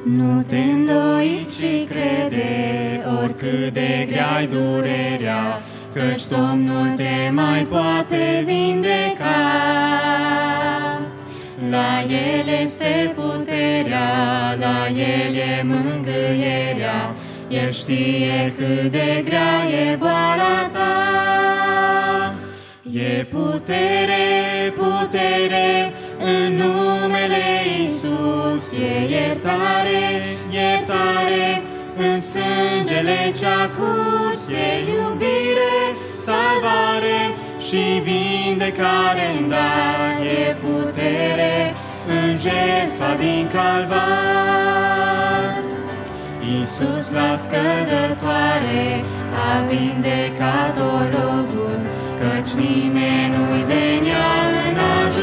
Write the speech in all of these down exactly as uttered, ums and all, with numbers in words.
Nu te îndoi, ci crede, oricât de grea-i durerea, căci Domnul te mai poate vindeca. La El este puterea, la El e mângâierea, El știe cât de grea e boala ta. E putere, putere în numele Iisus, e iertare, iertare în sângele ce-a curs, e iubire, salvare și vindecare în dar, e putere în jertfa din Calvar. Iisus la scădătoare a vindecat ologul, căci nimeni nu-i venea în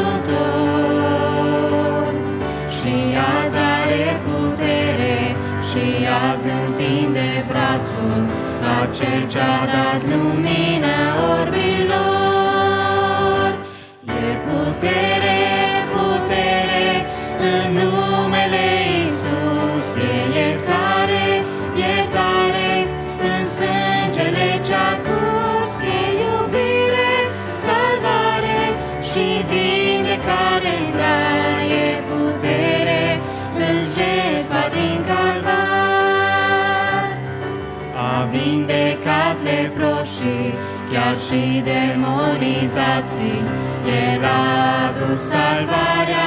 ajutor. Și azi are putere, și azi întinde brațul la Cel ce-a dat lumină orbilor. E putere, putere în numele Iisus, e iertare, iertare în sângele ce-a curs, e iubire, salvare și vindecare în dar, e putere în jertfa din Calvar. A vindecat leproșii, chiar și demonizații, El a adus salvarea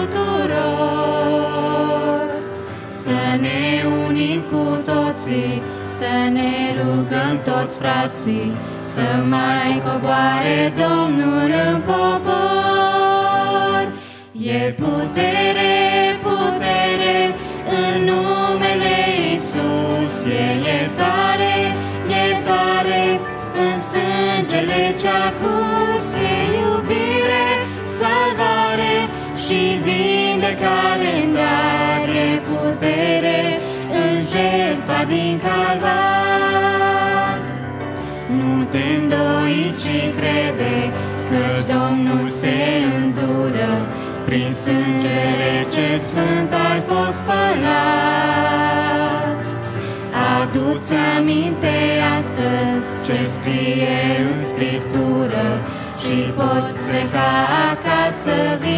tuturor. Să ne unim cu toții, să ne rugăm toți frații, să mai coboare Domnul în popor. E putere, putere în numele Iisus, e iertare, iertare în sângele ce-a curs, e iubire, salvare și vindecare în dar, e putere în jertfa din Calvar. Nu te îndoi, ci crede, căci Domnul se îndură, prin sângele cel sfânt ai fost spălat. Adu-ți aminte astăzi ce scrie în Scriptură și poți pleca acasă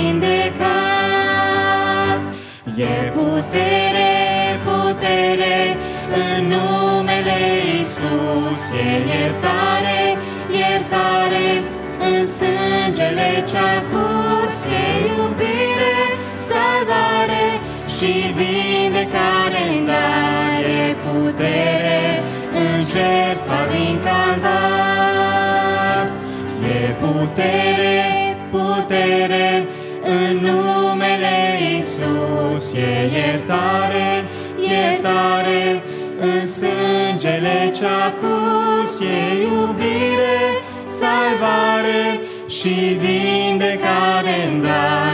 vindecat. E putere, putere în numele Iisus, e iertare, iertare în sângele ce-a curs, e iubire, salvare și vindecare în dar, e putere în jertfa din Calvar. E putere, putere în numele Iisus, e iertare, iertare în sângele ce-a curs, e iubire, salvare și vindecare în dar.